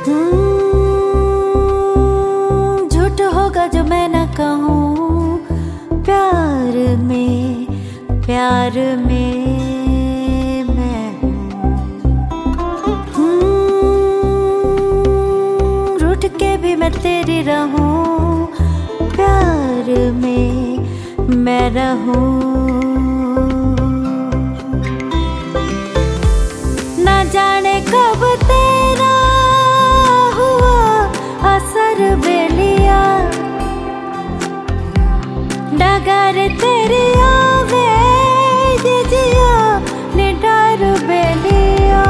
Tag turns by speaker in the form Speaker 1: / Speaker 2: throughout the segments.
Speaker 1: झूठ होगा जो मैं न कहूँ, प्यार में मैं रूठ के भी मैं तेरी रहूँ, प्यार में मैं रहूँ। ना जाने कब तेरा हुआ असर बेलिया, डगर तेरी आवे जिया निडर बेलिया।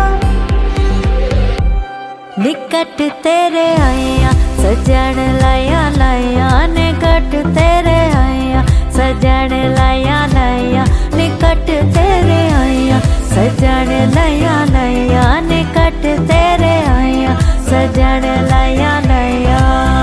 Speaker 1: निकट तेरे आया सजन लाया लाया, निकट तेरे आया सजन लाया लाया, निकट तेरे आया सजन लाया लाया, निकट तेरे आया सजन लाया लाया।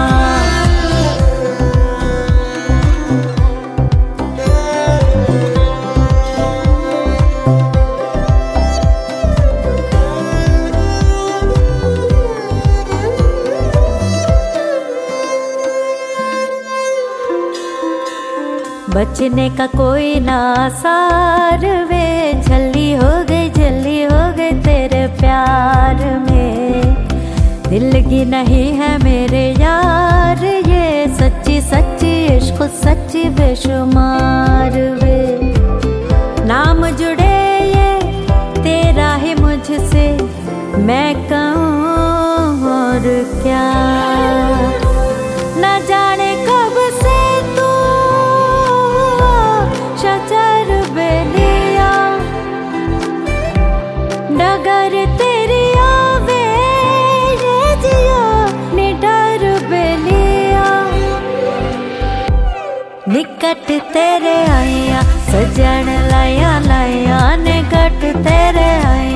Speaker 1: बचने का कोई ना आसार वे, झल्ली हो गई तेरे प्यार में। दिल की नहीं है मेरे यार ये, सच्ची सच्ची इश्क सच्ची बेशुमार वे। नाम जुड़े ये तेरा ही मुझसे, मैं कहूँ और क्या। न जाने कब से तू शजर बेलिया, डगर तेरी आवे जिया निडर बेलिया। निकट तेरे आया सजन लाया लाया, निकट तेरे आया